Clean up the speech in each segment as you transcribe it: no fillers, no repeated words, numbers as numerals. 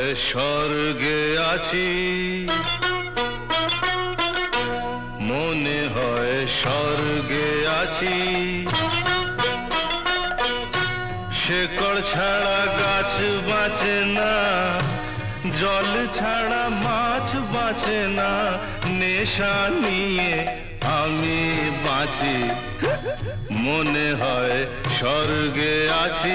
স্বর্গে আছি, মনে হয় স্বর্গে আছি। শেকড় ছাড়া গাছ বাঁচে না, জল ছাড়া মাছ বাঁচে না, নেশা নিয়ে আমি বাঁচি, মনে হয় স্বর্গে আছি।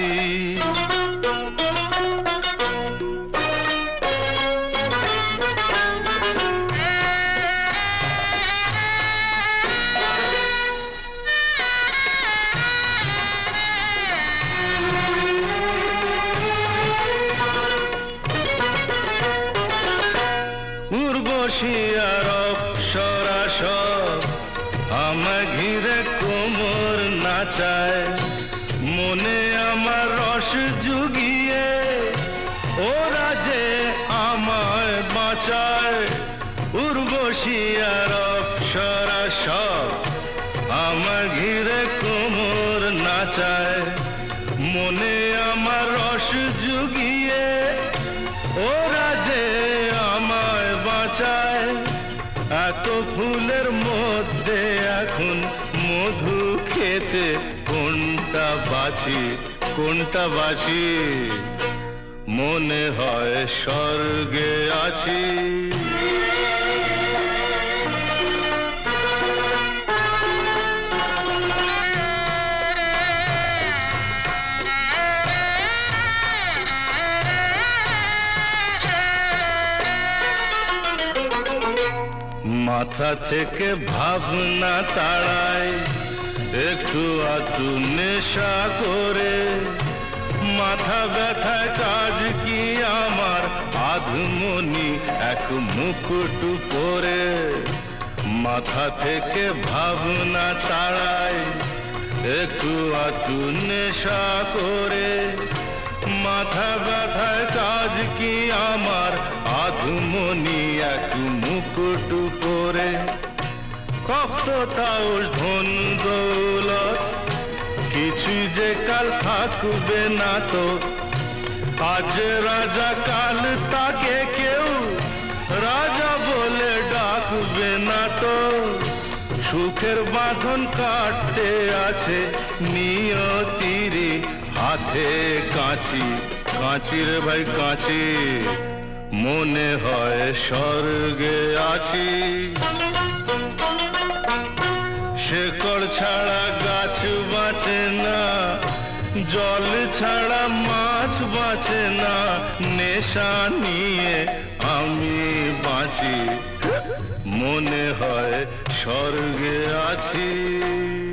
উর্বশী আর অপ্সরা সব আমায় ঘিরে কোমর নাচায়, মনে আমার রস জুগিয়ে ওরা যে আমায় বাঁচায়। উর্বশী আর অপ্সরা সব আমায় ঘিরে কোমর নাচায়, মনে আমার রস জুগিয়ে ওরা যে আমায় বাঁচায়। এত ফুলের মধ্যে এখন মধু খেতে কোনটা বাছি, কোনটা বাছি, মনে হয় স্বর্গে আছি। মাথা থেকে ভাবনা তাড়ায় একটু আধটু নেশা করে, মাথা ব্যথায় কাজ কি আমার আধমনি এক মুকুট পরে। মাথা থেকে ভাবনা তাড়ায় একটু আধটু নেশা করে, মাথা ব্যথায় কাজ কি আমার আধমনি এক মুকুট পরে। কত তাউস ধন দৌলত কিছুই যে কাল থাকবে না তো, আজ রাজা কাল তাকে কেউ রাজা বলে ডাকবে না তো। সুখের বাঁধন কাটতে আছে নিয়তির হাতে কাঁচি, কাঁচি রে ভাই কাঁচি, মনে হয় স্বর্গে আছি। শেকড় ছাড়া গাছ বাঁচে না, জল ছাড়া মাছ বাঁচে না, নেশা নিয়ে আমি বাঁচি, মনে হয় স্বর্গে আছি।